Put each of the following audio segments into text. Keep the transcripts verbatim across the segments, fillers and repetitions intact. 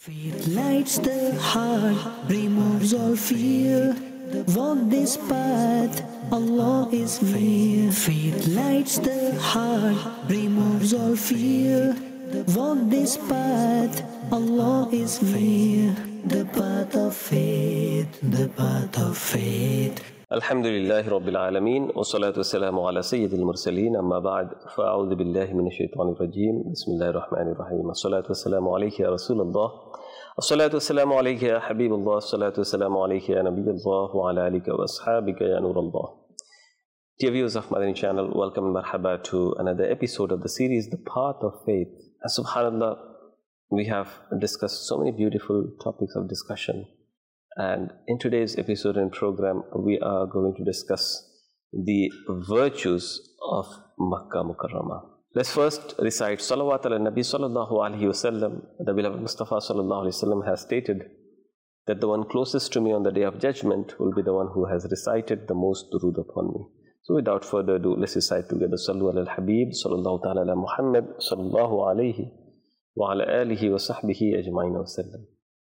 Faith lights the heart, removes all fear. Walk this path, Allah is near. Faith lights the heart, removes all fear. Walk this path, Allah is near. The path of faith, the path of faith. Alhamdulillahi Rabbil Alameen, wa salatu wassalamu ala Sayyidil Mursaleen, amma ba'd, fa'a'udhu billahi minash shaitanir rajim, bismillahir rahmanir rahim, as-salatu wassalamu alayka ya Rasulallah, as-salatu wassalamu alayka ya Habibullah, as-salatu wassalamu alayka ya Nabiyullah, wa ala alika wa ashabika ya Nurullah. Dear viewers of Madani channel, welcome and marhaba to another episode of the series, The Path of Faith. And subhanallah, we have discussed so many beautiful topics of discussion. And in today's episode and program, we are going to discuss the virtues of Makkah Mukarramah. Let's first recite Salawat ala Nabi Sallallahu Alaihi Wasallam. The beloved Mustafa Sallallahu Alaihi Wasallam has stated that the one closest to me on the day of judgment will be the one who has recited the most durood upon me. So without further ado, let's recite together Sallu ala al-Habib Sallallahu Ta'ala ala Muhammad Sallallahu Alaihi wa ala alihi wa sahbihi ajma'in wa sallam.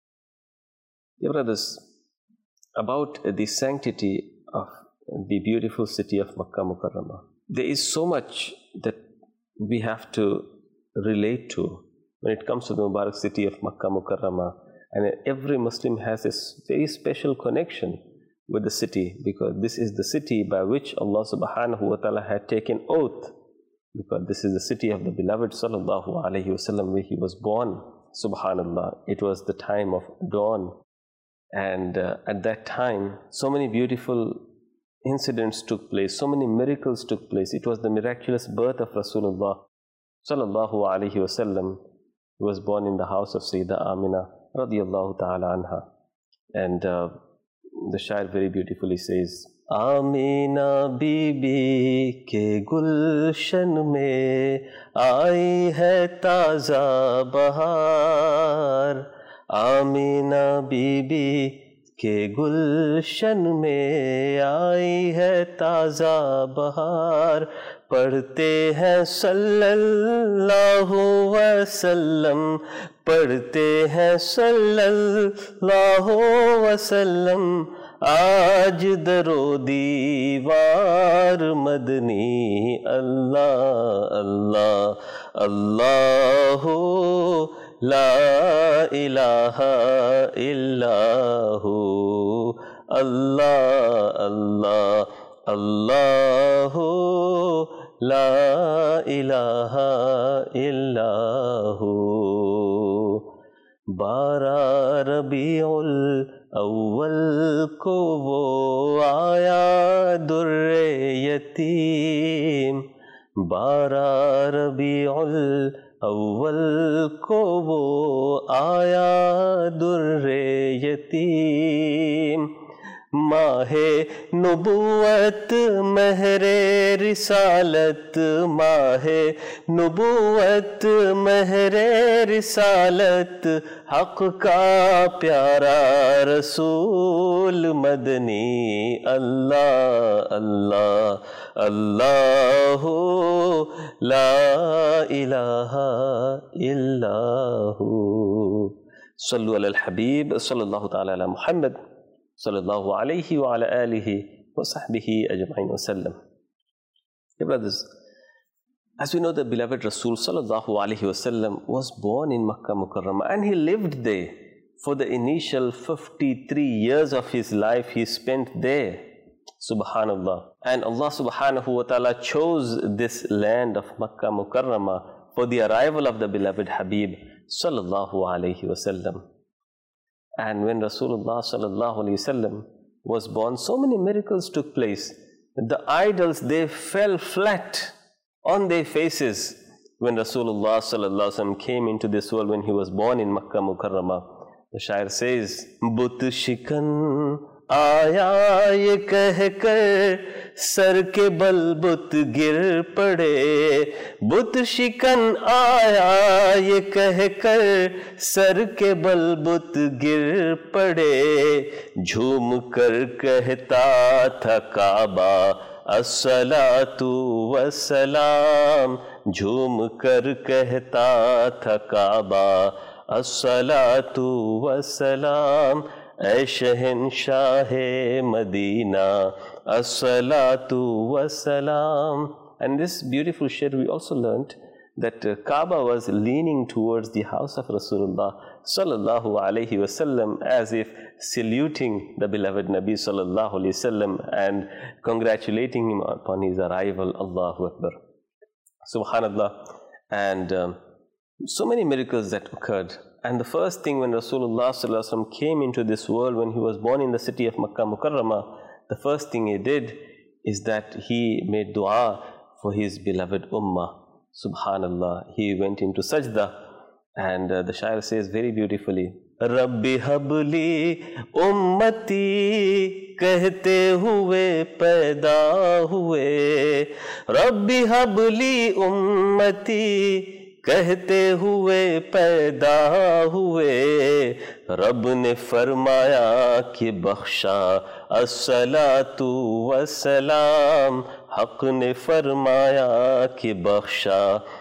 Dear brothers, about the sanctity of the beautiful city of Makkah Mukarramah, there is so much that we have to relate to when it comes to the Mubarak city of Makkah Mukarramah, and every Muslim has this very special connection with the city, because this is the city by which Allah subhanahu wa ta'ala had taken oath, because this is the city of the beloved Sallallahu Alaihi Wasallam where he was born. Subhanallah, it was the time of dawn. And uh, at that time, so many beautiful incidents took place, so many miracles took place. It was the miraculous birth of Rasulullah Sallallahu Alaihi Wasallam, who was born in the house of Sayyidah Amina radiyallahu ta'ala anha. And uh, the Shair very beautifully says, Amina bibi ke gulshan mein aayi hai taza bahar. Amina बीबी के गुलशन में आई है ताज़ा बहार, पढ़ते हैं सल्लल्लाहु वसल्लम, पढ़ते हैं सल्लल्लाहु वसल्लम, आज दरो दीवार मदनी, अल्लाह अल्लाह अल्लाहु ला इलाहा इल्लाहु, अल्लाह अल्लाह अल्लाहु ला इलाहा इल्लाहु। बारह रबीउल अव्वल को वो आया दुर्रे यतीम, बारह रबीउल अव्वल को वो आया दुर्रे यतीम, माहे नुबुवत महरे रिसालत, माहे नुबुवत महरे रिसालत, हक़ का प्यारा रसूल मदनी, अल्लाह अल्लाह अल्लाहु ला इलाहा इल्लाहु। सल्लु अलल हबीब सल्लल्लाहु ताला अला Muhammad sallallahu alayhi wa ala alihi wa sahbihi ajma'in wa sallam. Dear brothers, as we know, the beloved Rasul sallallahu alayhi wa sallam was born in Makkah Mukarramah, and he lived there for the initial fifty-three years of his life. He spent there, subhanallah. And Allah subhanahu wa ta'ala chose this land of Makkah Mukarramah for the arrival of the beloved Habib sallallahu alayhi wa sallam. And when Rasulullah sallallahu alaihi wasallam was born, so many miracles took place. The idols, they fell flat on their faces when Rasulullah sallallahu alaihi wasallam came into this world, when he was born in Makkah Mukarramah. The Shair says, But shikan आया ये कह कर sir के बल बुत गिर पड़े, बुत शिकन आया ये कह कर सर के बल बुत गिर पड़े, झूम कर कहता था काबा अस्सलातु वस्सलाम, झूम कर कहता था काबा अस्सलातु वस्सलाम ऐ शहंशाहे Medina, अस्सलातु वस्सलाम. And this beautiful shir we also learnt that uh, Kaaba was leaning towards the house of Rasulullah sallallahu alaihi wasallam as if saluting the beloved Nabi sallallahu alaihi wasallam and congratulating him upon his arrival. Allahu Akbar. Subhanallah. And um, so many miracles that occurred. And the first thing when Rasulullah sallallahu alaihi wasallam came into this world, when he was born in the city of Makkah Mukarramah, the first thing he did is that he made dua for his beloved ummah. Subhanallah. He went into sajda, and uh, the shair says very beautifully, Rabbi habli ummati कहते हुए पैदा हुए, Rabbi habli ummati कहते हुए पैदा हुए, रब ने फरमाया कि बख्शा अस्सलातु वस्सलाम, हक ने फरमाया कि बख्शा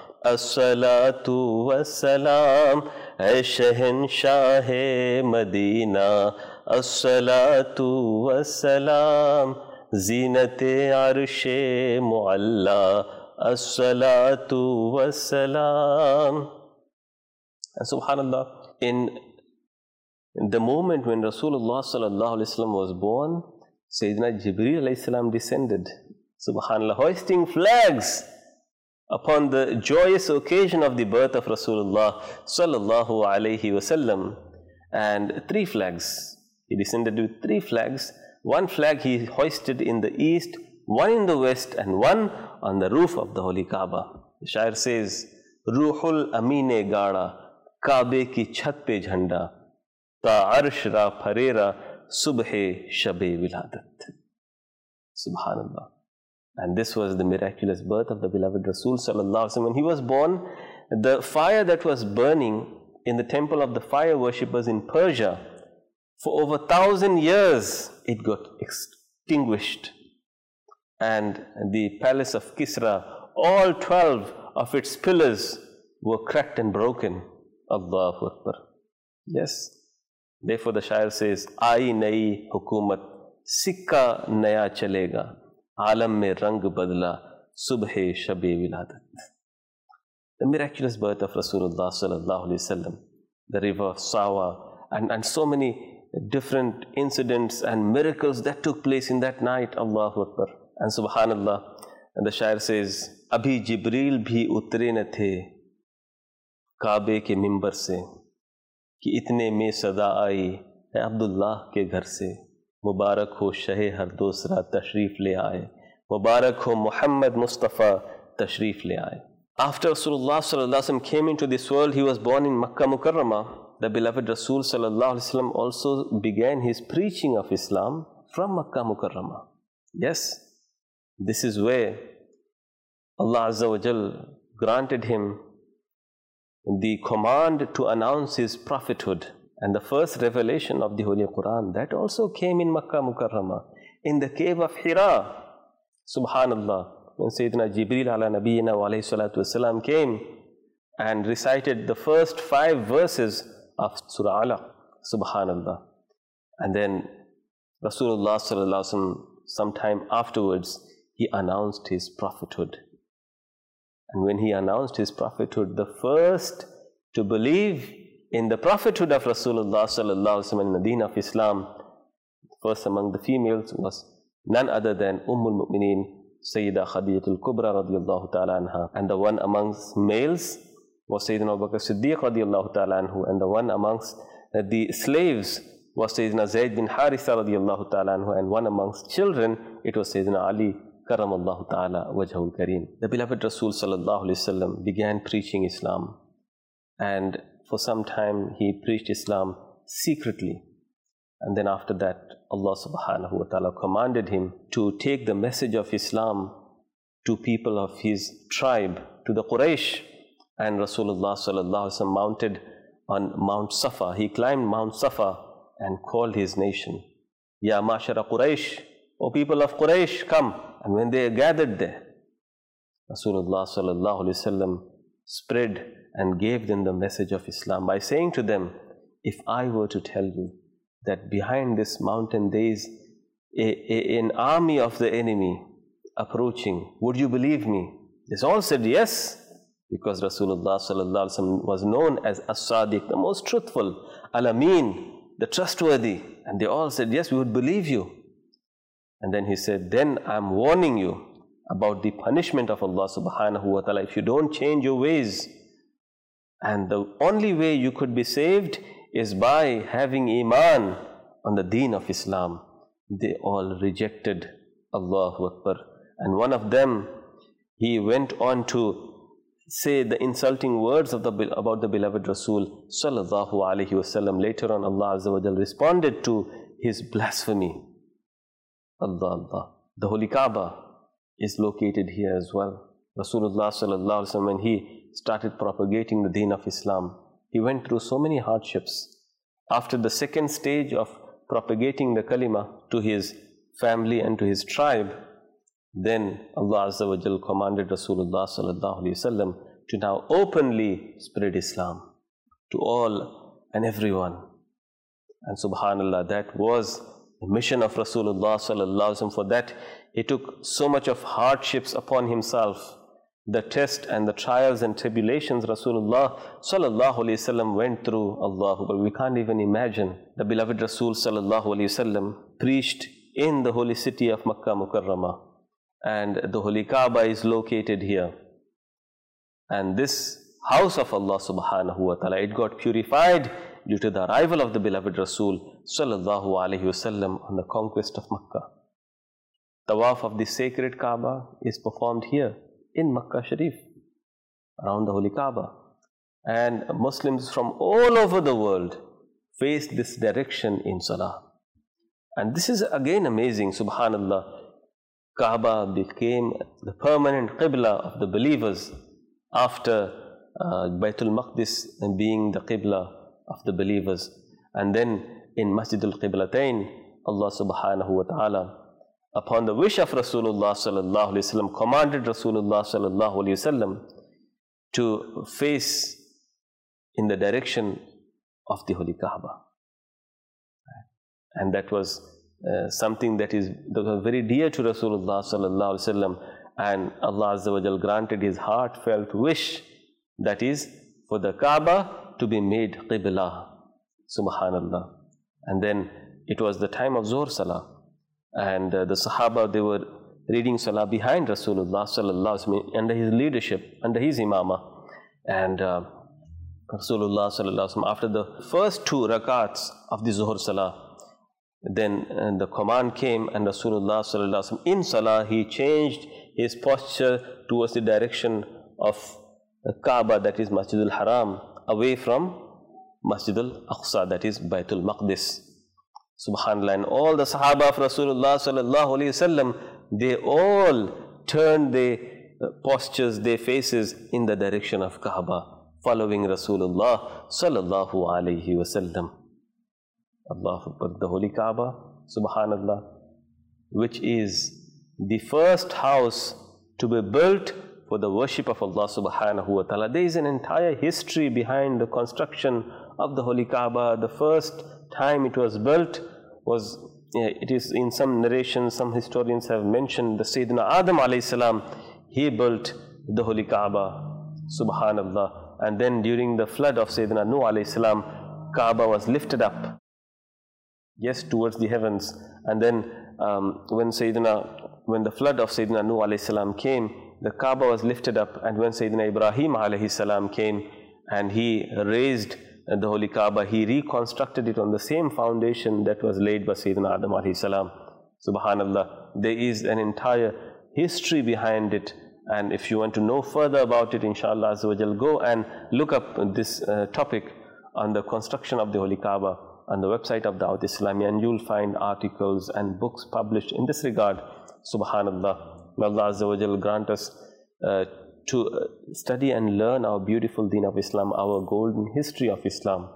अस्सलातु वस्सलाम ऐ शहंशाहे मदीना, अस्सलातु वस्सलाम ज़ीनते अर्शे मुअल्ला, अस्सलातु वस्सलाम. And subhanallah, in the moment when Rasulullah sallallahu alaihi wasallam was born, Sayyidina Jibreel alayhi salam descended. Subhanallah, hoisting flags upon the joyous occasion of the birth of Rasulullah sallallahu alaihi wasallam, and three flags. He descended with three flags. One flag he hoisted in the east, one in the west, and one on the roof of the Holy Kaaba. The shair says, Ruhul Amine Gada, Kaabe ki chhat pe jhanda, Ta arsh ra pharera, Subhe shabe wiladat. Subhanallah. And this was the miraculous birth of the beloved Rasul sallallahu alaihi wasallam. When he was born, the fire that was burning in the temple of the fire worshippers in Persia, for over a thousand years, it got extinguished. And the palace of Kisra, all twelve of its pillars were cracked and broken. Allahu Akbar. Yes. Therefore the shair says, Aayi nayi hukumat, sikka naya chalega, alam mein rang badla, subhe shabe wiladat. The miraculous birth of Rasulullah sallallahu alaihi wasallam, the river of Sawa, and, and so many different incidents and miracles that took place in that night. Allahu Akbar. And subhanallah, and the shair says, Abhi Jibreel bhi utre na the Kaabe ke mimbar se, ki itne mein sada aayi hai Abdullah ke ghar se, Mubarak ho shahe har dosra tashrif le aaye, Mubarak ho Muhammad Mustafa tashrif le aaye. After Rasulullah sallallahu alaihi wasallam came into this world, he was born in Makkah Mukarramah. The beloved Rasul sallallahu alaihi wasallam also began his preaching of Islam from Makkah Mukarramah. Yes. This is where Allah Azza wa Jal granted him the command to announce his prophethood. And the first revelation of the Holy Quran, that also came in Makkah Mukarramah, in the cave of Hira. Subhanallah, when Sayyidina Jibreel ala Nabiyyina wa alayhi salatu wasalam came and recited the first five verses of Surah Alaq. Subhanallah. And then Rasulullah sallallahu alaihi wasallam, sometime afterwards, he announced his prophethood. And when he announced his prophethood, the first to believe in the prophethood of Rasulullah sallallahu alaihi wasallam in the deen of Islam, first among the females was none other than Ummul Mu'mineen, Sayyida Khadijatul Kubra radiyallahu ta'ala anha. And the one amongst males was Sayyidina Abu Bakr Siddiq radiyallahu ta'ala anhu. And the one amongst the slaves was Sayyidina Zayd bin Haritha radiyallahu ta'ala anhu. And one amongst children, it was Sayyidina Ali Karamallahu ta'ala wajhul kareem. The beloved Rasul sallallahu alaihi wasallam began preaching Islam, and for some time he preached Islam secretly. And then after that, Allah subhanahu wa ta'ala commanded him to take the message of Islam to people of his tribe, to the Quraysh. And Rasulullah sallallahu alaihi wasallam mounted on Mount Safa. He climbed Mount Safa and called his nation, Ya Mashara Quraysh, O people of Quraysh, come. And when they gathered there, Rasulullah sallallahu alaihi wasallam spread and gave them the message of Islam by saying to them, if I were to tell you that behind this mountain there is a, a, an army of the enemy approaching, would you believe me? They all said yes, because Rasulullah sallallahu alaihi wasallam was known as As-Sadiq, the most truthful, Al-Amin, the trustworthy. And they all said, yes, we would believe you. And then he said, then I'm warning you about the punishment of Allah subhanahu wa ta'ala if you don't change your ways. And the only way you could be saved is by having Iman on the deen of Islam. They all rejected. Allahu Akbar. And one of them, he went on to say the insulting words of the, about the beloved Rasul sallallahu alaihi wasallam. Later on, Allah Azza wa Jal responded to his blasphemy. Allah Allah. The Holy Kaaba is located here as well. Rasulullah sallallahu alaihi wasallam, when he started propagating the deen of Islam, he went through so many hardships. After the second stage of propagating the kalima to his family and to his tribe, then Allah Azza wa Jal commanded Rasulullah sallallahu alaihi wasallam to now openly spread Islam to all and everyone. And subhanallah, that was the mission of Rasulullah sallallahu alaihi wasallam. For that, he took so much of hardships upon himself. The test and the trials and tribulations Rasulullah sallallahu alaihi wasallam went through, Allahu, but we can't even imagine. The beloved Rasul sallallahu alaihi wasallam preached in the holy city of Makkah Mukarramah, and the Holy Kaaba is located here. And this house of Allah subhanahu wa ta'ala, it got purified due to the arrival of the beloved Rasul sallallahu alaihi wasallam on the conquest of Makkah. Tawaf of the sacred Kaaba is performed here in Makkah Sharif, around the Holy Kaaba. And Muslims from all over the world face this direction in Salah. And this is again amazing, subhanallah. Kaaba became the permanent Qibla of the believers after uh, Baitul Maqdis being the Qibla of the believers. And then in Masjidul Qiblatayn, Allah subhanahu wa ta'ala, upon the wish of Rasulullah sallallahu alaihi wasallam, commanded Rasulullah sallallahu alaihi wasallam to face in the direction of the Holy Kaaba. And that was uh, something that is that was very dear to Rasulullah sallallahu alaihi wasallam. And Allah Azza wa Jal granted his heartfelt wish, that is for the Kaaba to be made Qibla. Subhanallah. And then it was the time of Zuhr Salah. And uh, the Sahaba, they were reading Salah behind Rasulullah sallallahu alaihi wasallam, under his leadership, under his imamah. And uh, Rasulullah sallallahu alaihi wasallam, after the first two rakats of the Zuhr Salah, then uh, the command came, and Rasulullah sallallahu alaihi wasallam, in Salah, he changed his posture towards the direction of the Kaaba, that is Masjidul Haram, away from Masjidul Aqsa, that is Baitul Maqdis. Subhanallah. And all the Sahaba of Rasulullah sallallahu alaihi wasallam, they all turned their postures, their faces in the direction of Kaaba, following Rasulullah sallallahu alaihi wasallam. Allahu Akbar. The Holy Kaaba, subhanallah, which is the first house to be built for the worship of Allah subhanahu wa ta'ala. There is an entire history behind the construction of the Holy Kaaba. The first time it was built was, it is in some narrations, some historians have mentioned, the Sayyidina Adam alayhi salam, he built the Holy Kaaba, subhanallah. And then during the flood of Sayyidina Nuh alayhi salam, Kaaba was lifted up, yes, towards the heavens. And then um, when Sayyidina, when the flood of Sayyidina Nuh alayhi salam came, the Kaaba was lifted up. And when Sayyidina Ibrahim alayhi salam came and he raised the Holy Kaaba, he reconstructed it on the same foundation that was laid by Sayyidina Adam alayhi salam. Subhanallah. There is an entire history behind it. And if you want to know further about it, inshallah Azza wa Jal, go and look up this uh, topic on the construction of the Holy Kaaba on the website of Dawat Islami, and you'll find articles and books published in this regard. Subhanallah. May Allah Azza wa Jal grant us uh, to uh, study and learn our beautiful deen of Islam, our golden history of Islam.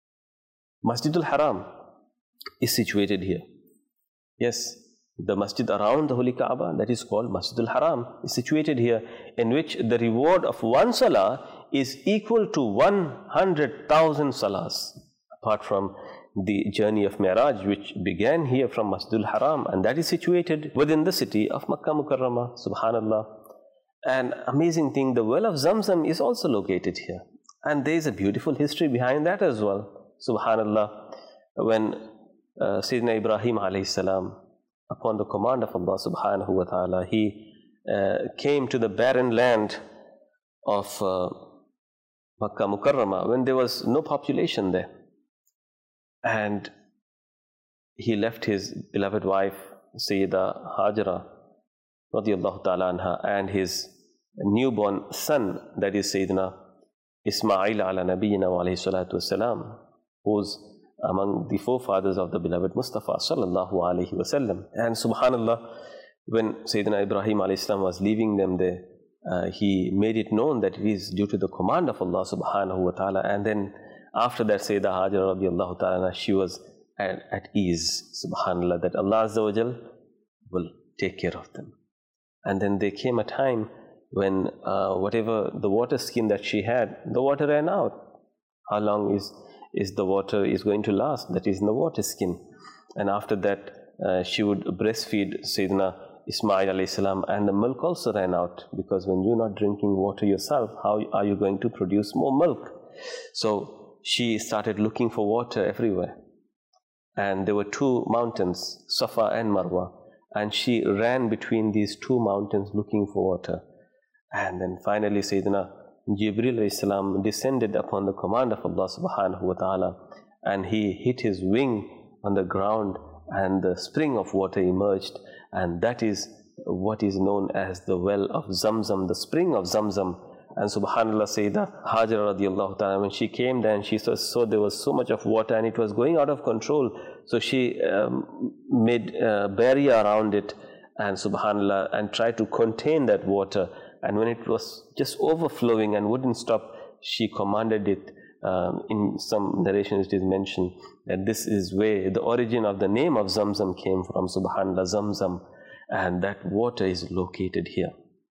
Masjidul Haram is situated here. Yes, the masjid around the Holy Kaaba, that is called Masjidul Haram, is situated here, in which the reward of one salah is equal to one hundred thousand salahs, apart from the journey of Mi'raj, which began here from Masjidul Haram, and that is situated within the city of Makkah Mukarramah, subhanallah. And amazing thing, the well of Zamzam is also located here. And there is a beautiful history behind that as well, subhanallah. When uh, Sayyidina Ibrahim alayhi salam, upon the command of Allah subhanahu wa ta'ala, he uh, came to the barren land of uh, Makkah Mukarramah when there was no population there. And he left his beloved wife, Sayyida Hajra, radiyallahu ta'ala anha, and his newborn son, that is Sayyidina Ismail ala nabiyyina wa alayhi salatu wasalam, who's among the forefathers of the beloved Mustafa sallallahu alayhi wasallam. And subhanallah, when Sayyidina Ibrahim alayhi salam was leaving them there, uh, he made it known that it is due to the command of Allah subhanahu wa ta'ala. And then after that, Sayyida Hajra radiyallahu ta'ala, she was at, at ease, subhanallah, that Allah Azza wa Jal will take care of them. And then there came a time when uh, whatever the water skin that she had, the water ran out. How long is, is the water is going to last? That is in the water skin. And after that, uh, she would breastfeed Sayyidina Ismail alayhi salam, and the milk also ran out, because when you're not drinking water yourself, how are you going to produce more milk? So she started looking for water everywhere. And there were two mountains, Safa and Marwa. And she ran between these two mountains looking for water. And then finally Sayyidina Jibreel alayhi salam descended upon the command of Allah subhanahu wa ta'ala, and he hit his wing on the ground, and the spring of water emerged. And that is what is known as the well of Zamzam, the spring of Zamzam. And subhanallah, Sayyida Hajra radiyallahu ta'ala, when she came there and she saw, saw there was so much of water and it was going out of control, so she um, made a barrier around it, and subhanallah, and tried to contain that water. And when it was just overflowing and wouldn't stop, she commanded it. Um, in some narrations it is mentioned that this is where the origin of the name of Zamzam came from, subhanallah, Zamzam, and that water is located here.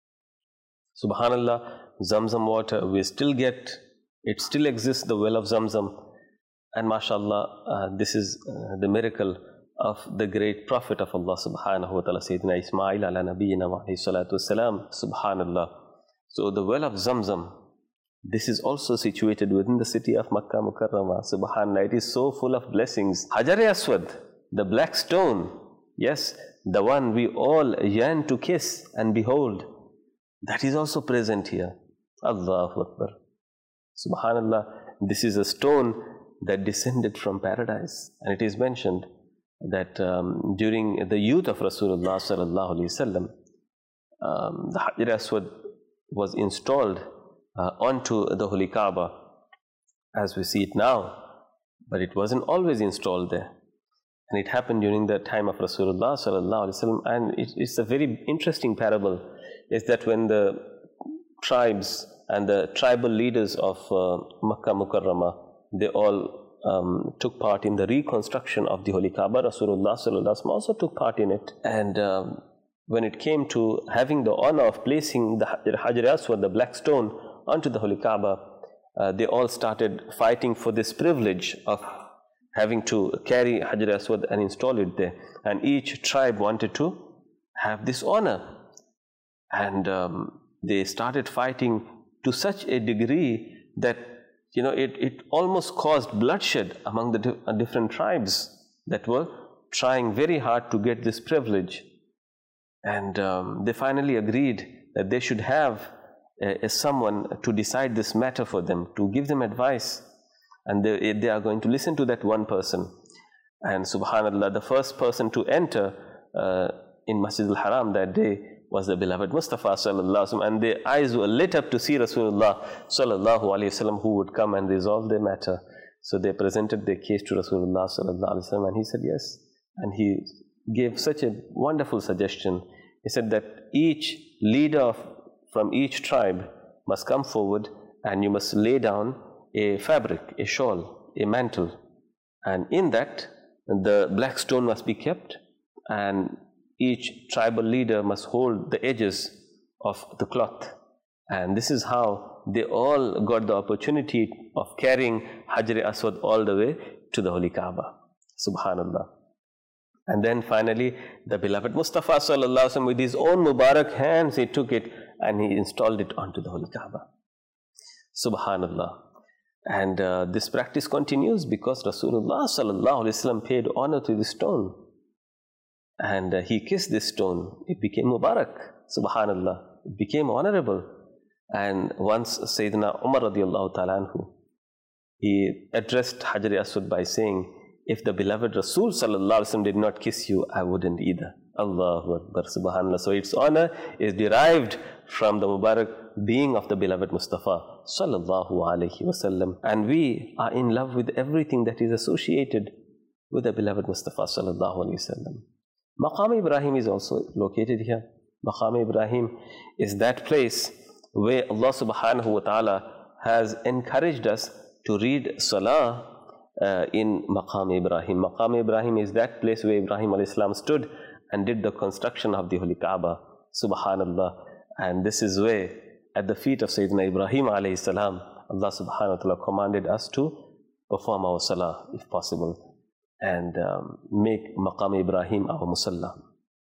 Subhanallah, Zamzam water, we still get, it still exists, the well of Zamzam. And mashallah, uh, this is uh, the miracle of the great Prophet of Allah subhanahu wa ta'ala, Sayyidina Ismail ala nabiyyina wa alayhi salatu wasalam, subhanallah. So the well of Zamzam, this is also situated within the city of Makkah Mukarramah, subhanallah. It is so full of blessings. Hajar-e-Aswad, the black stone, yes, the one we all yearn to kiss and behold, that is also present here. Allahu Akbar. Subhanallah, this is a stone that descended from paradise. And it is mentioned that um, during the youth of Rasulullah sallallahu alaihi wasallam, um, the Hajar-e-Aswad was installed uh, onto the Holy Kaaba as we see it now. But it wasn't always installed there. And it happened during the time of Rasulullah sallallahu alaihi wasallam. And it, it's a very interesting parable, is that when the tribes and the tribal leaders of uh, Makkah Mukarramah, they all um, took part in the reconstruction of the Holy Kaaba. Rasulullah sallallahu alaihi wasallam also took part in it. And um, when it came to having the honor of placing the Hajar-e-Aswad, the black stone, onto the Holy Kaaba, uh, they all started fighting for this privilege of having to carry Hajar-e-Aswad and install it there. And each tribe wanted to have this honor. And um, they started fighting to such a degree that, you know, it, it almost caused bloodshed among the di- different tribes that were trying very hard to get this privilege. And um, they finally agreed that they should have a, a someone to decide this matter for them, to give them advice. And they, they are going to listen to that one person. And subhanallah, the first person to enter uh, in Masjid al-Haram that day was the beloved Mustafa sallallahu alaihi wasallam, and their eyes were lit up to see Rasulullah sallallahu alaihi wasallam, who would come and resolve their matter. So they presented their case to Rasulullah sallallahu alaihi wasallam, and he said yes. And he gave such a wonderful suggestion. He said that each leader of, from each tribe must come forward, and you must lay down a fabric, a shawl, a mantle, and in that the black stone must be kept, and each tribal leader must hold the edges of the cloth. And this is how they all got the opportunity of carrying Hajar Aswad all the way to the Holy Kaaba. Subhanallah. And then finally, the beloved Mustafa sallallahu alaihi wasallam, with his own Mubarak hands, he took it and he installed it onto the Holy Kaaba. Subhanallah. And uh, this practice continues because Rasulullah sallallahu alaihi wasallam paid honor to this stone. And uh, he kissed this stone. It became Mubarak. Subhanallah. It became honorable. And once Sayyidina Umar radiallahu ta'ala anhu, he addressed Hajar Aswad by saying, if the beloved Rasul sallallahu alaihi wasallam did not kiss you, I wouldn't either. Allahu Akbar, subhanallah. So its honor is derived from the Mubarak being of the beloved Mustafa sallallahu alaihi wasallam. And we are in love with everything that is associated with the beloved Mustafa sallallahu alaihi wasallam. Maqam Ibrahim is also located here. Maqam Ibrahim is that place where Allah subhanahu wa ta'ala has encouraged us to read salah uh, in Maqam Ibrahim. Maqam Ibrahim is that place where Ibrahim alayhi salam stood and did the construction of the Holy Kaaba. Subhanallah. And this is where, at the feet of Sayyidina Ibrahim alayhi salam, Allah subhanahu wa ta'ala commanded us to perform our salah, if possible, and um, make Maqam Ibrahim our musalla.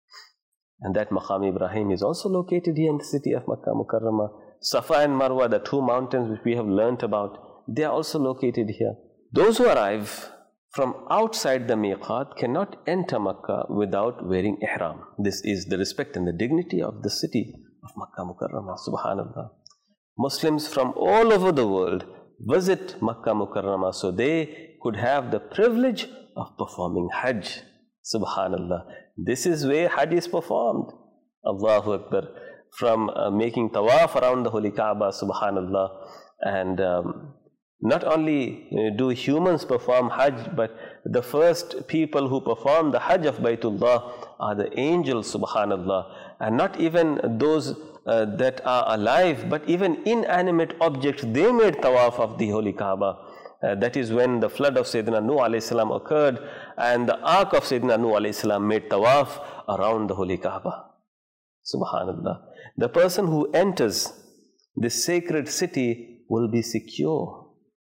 And that Maqam Ibrahim is also located here in the city of Makkah Mukarramah. Safa and Marwa, the two mountains which we have learnt about, they are also located here. Those who arrive from outside the miqat cannot enter Makkah without wearing ihram. This is the respect and the dignity of the city of Makkah Mukarramah. Subhanallah. Muslims from all over the world visit Makkah Mukarramah so they could have the privilege of performing Hajj. Subhanallah. This is where Hajj is performed. Allahu Akbar. From uh, making tawaf around the Holy Kaaba, subhanallah. And um, not only you know, do humans perform Hajj, but the first people who perform the Hajj of Baytullah are the angels, subhanallah. And not even those uh, that are alive, but even inanimate objects, they made tawaf of the Holy Kaaba. Uh, that is when the flood of Sayyidina Nuh alayhi salam occurred, and the ark of Sayyidina Nuh alayhi salam made tawaf around the Holy Kaaba. Subhanallah. The person who enters this sacred city will be secure.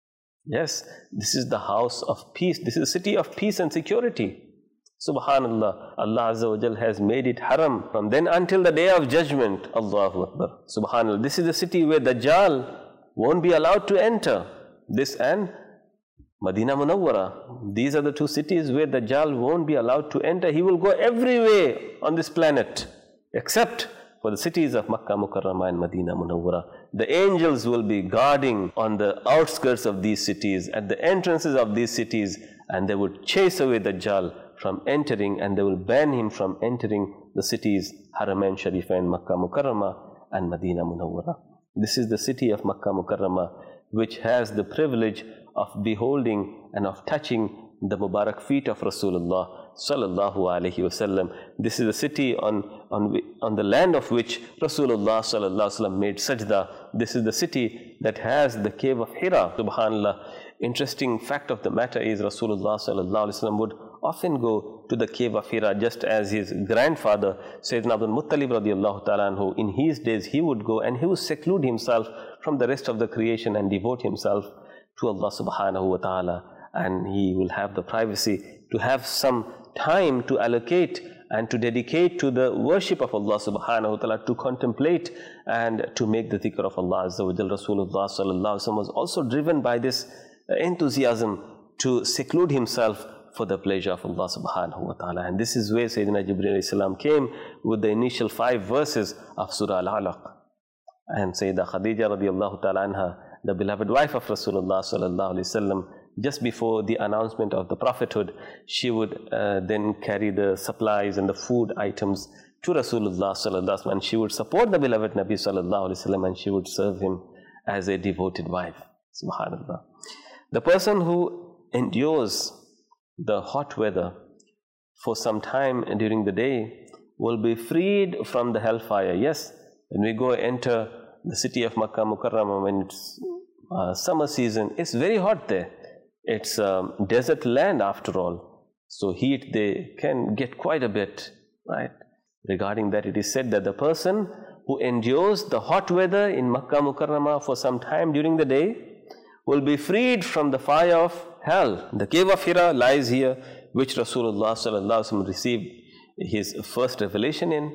Yes, this is the house of peace. This is a city of peace and security. Subhanallah. Allah Azza wa Jal has made it haram from then until the day of judgment. Allahu Akbar. Subhanallah. This is the city where Dajjal won't be allowed to enter. This and Madinah Munawwara. These are the two cities where Dajjal won't be allowed to enter. He will go everywhere on this planet, except for the cities of Makkah Mukarramah and Madinah Munawwara. The angels will be guarding on the outskirts of these cities, at the entrances of these cities, and they would chase away Dajjal from entering, and they will ban him from entering the cities Haramain Sharifain and Makkah Mukarramah and Madinah Munawwara. This is the city of Makkah Mukarramah, which has the privilege of beholding and of touching the Mubarak feet of Rasulullah sallallahu alaihi wasallam. This is a city on, on, on the land of which Rasulullah sallallahu alaihi wasallam made sajda. This is the city that has the cave of Hira. Subhanallah. Interesting fact of the matter is Rasulullah sallallahu alaihi wasallam would often go to the cave of Hira, just as his grandfather Sayyidina Abdul Muttalib radiallahu ta'ala anhu, in his days he would go and he would seclude himself from the rest of the creation and devote himself to Allah subhanahu wa ta'ala. And he will have the privacy to have some time to allocate and to dedicate to the worship of Allah subhanahu wa ta'ala, to contemplate and to make the dhikr of Allah Azza wa Jal. Rasulullah sallallahu alaihi wasallam was also driven by this enthusiasm to seclude himself for the pleasure of Allah subhanahu wa ta'ala. And this is where Sayyidina Jibreel alayhi salam came with the initial five verses of Surah Al-Alaq. And Sayyidah Khadija radiallahu ta'ala anha, the beloved wife of Rasulullah sallallahu alaihi wasallam, just before the announcement of the prophethood, she would uh, then carry the supplies and the food items to Rasulullah sallallahu alaihi wasallam, and she would support the beloved Nabi sallallahu alaihi wasallam, and she would serve him as a devoted wife. Subhanallah. The person who endures the hot weather for some time during the day will be freed from the hellfire. Yes, when we go enter the city of Makkah Mukarramah when it's uh, summer season, it's very hot there. It's um, desert land after all. So heat they can get quite a bit, right? Regarding that, it is said that the person who who endures the hot weather in Makkah Mukarramah for some time during the day will be freed from the fire of hell. The cave of Hira lies here, which Rasulullah sallallahu alaihi wasallam received his first revelation in.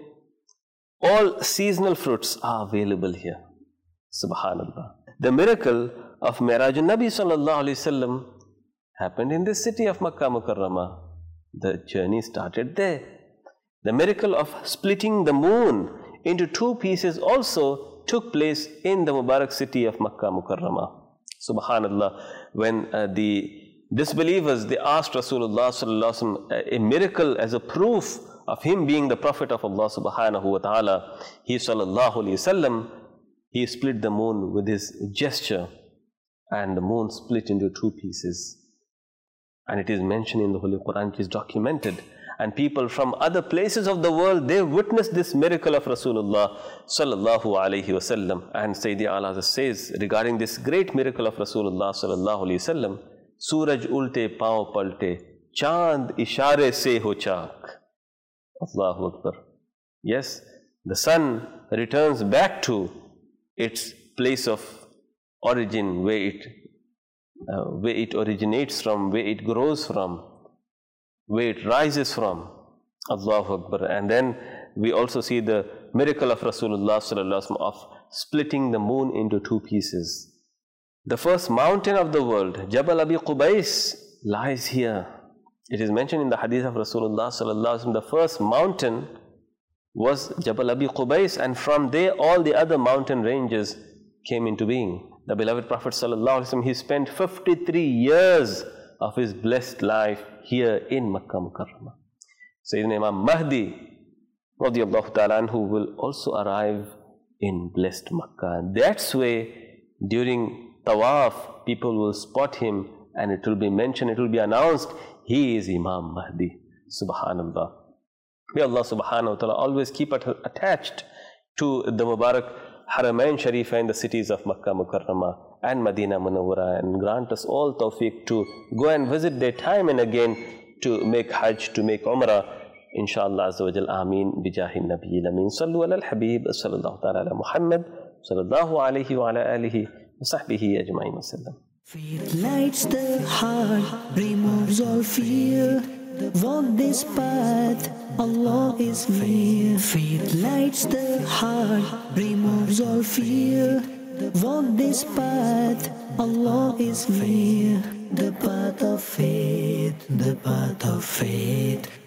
All seasonal fruits are available here. Subhanallah. The miracle of Mirajun Nabi sallallahu alaihi wasallam happened in this city of Makkah Mukarramah. The journey started there. The miracle of splitting the moon into two pieces also took place in the Mubarak city of Makkah Mukarramah. Subhanallah. When uh, the disbelievers, they asked Rasulullah sallallahu alaihi wasallam a miracle as a proof of him being the Prophet of Allah subhanahu wa ta'ala, he sallallahu alaihi wasallam, he split the moon with his gesture, and the moon split into two pieces. And it is mentioned in the Holy Quran, it is documented. And people from other places of the world, they witnessed this miracle of Rasulullah sallallahu alaihi wasallam. And Sayyidi A'la says regarding this great miracle of Rasulullah sallallahu alaihi wasallam, Suraj ulte pao palte, chand ishare se ho chak. Allahu Akbar. Yes, the sun returns back to its place of origin, where it, uh, where it originates from, where it grows from, where it rises from. Allahu Akbar. And then we also see the miracle of Rasulullah sallallahu alaihi wasallam of splitting the moon into two pieces. The first mountain of the world, Jabal Abi Qubais, lies here. It is mentioned in the hadith of Rasulullah sallallahu alaihi wasallam, the first mountain was Jabal Abi Qubais, and from there all the other mountain ranges came into being. The beloved Prophet sallallahu alaihi wasallam, he spent fifty-three years of his blessed life here in Makkah Mukarramah. Sayyidina Imam Mahdi radiyallahu ta'ala anhu will also arrive in blessed Makkah. And that's way during Tawaf, people will spot him and it will be mentioned, it will be announced, he is Imam Mahdi. Subhanallah. May Allah subhanahu wa ta'ala always keep it attached to the Mubarak Haramain Sharifa in the cities of Makkah Mukarramah and Medina Munawwara, and grant us all tawfiq to go and visit there time and again to make Hajj, to make Umrah. Inshallah Azza wa Jal. Ameen. Bijahi Nabiyil Ameen. Sallu ala al-Habib. Sallallahu ta'ala ala Muhammad. Sallallahu alayhi wa ala alihi wa sahbihi ajma'in wa sallam. Faith lights the heart, removes all fear. Walk this path, Allah is near. Faith lights the heart, removes all fear. Walk this path, Allah is near. The path of faith, the path of faith.